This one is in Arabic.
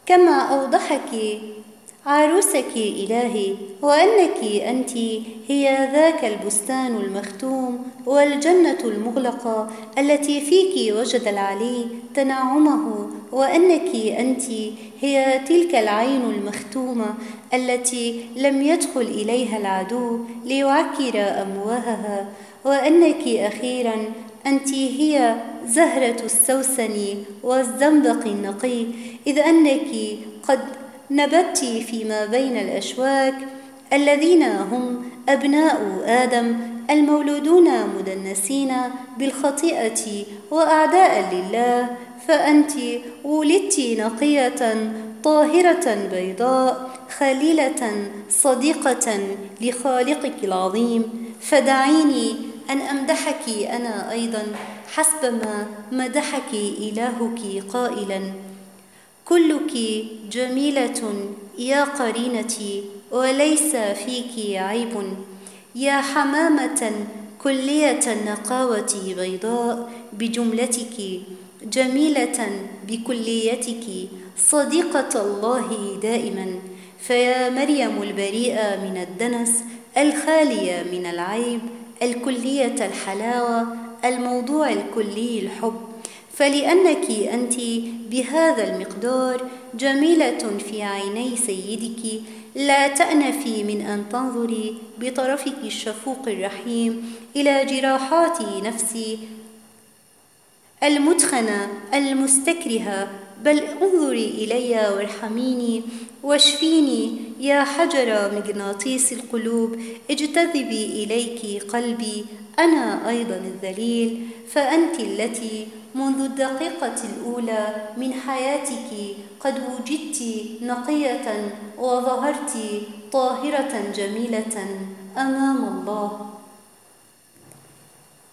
كما أوضحك عروسك إلهي، وأنك أنت هي ذاك البستان المختوم والجنة المغلقة التي فيك وجد العلي تنعمه، وأنك أنت هي تلك العين المختومة التي لم يدخل إليها العدو ليعكر أمواهها، وأنك أخيرا أنت هي زهرة السوسن والزنبق النقي، إذ أنك قد نبت فيما بين الأشواك الذين هم أبناء آدم المولودون مدنسين بالخطيئة وأعداء لله، فأنت ولدت نقية طاهرة بيضاء خليلة صديقة لخالقك العظيم. فدعيني أن أمدحك أنا أيضا حسبما مدحك إلهك قائلا: كلك جميلة يا قرينتي وليس فيك عيب، يا حمامة كلية النقاوة بيضاء بجملتك، جميلة بكليتك، صديقة الله دائما. فيا مريم البريئة من الدنس، الخالية من العيب، الكلية الحلاوة، الموضوع الكلي الحب، فلأنك أنت بهذا المقدار جميلة في عيني سيدك، لا تأنفي من أن تنظري بطرفك الشفوق الرحيم إلى جراحات نفسي المدخنة المستكرهة، بل انظري إلي وارحميني واشفيني يا حجر مغناطيس القلوب، اجتذبي إليك قلبي أنا أيضا الذليل، فأنت التي منذ الدقيقة الأولى من حياتك قد وجدت نقية وظهرت طاهرة جميلة أمام الله.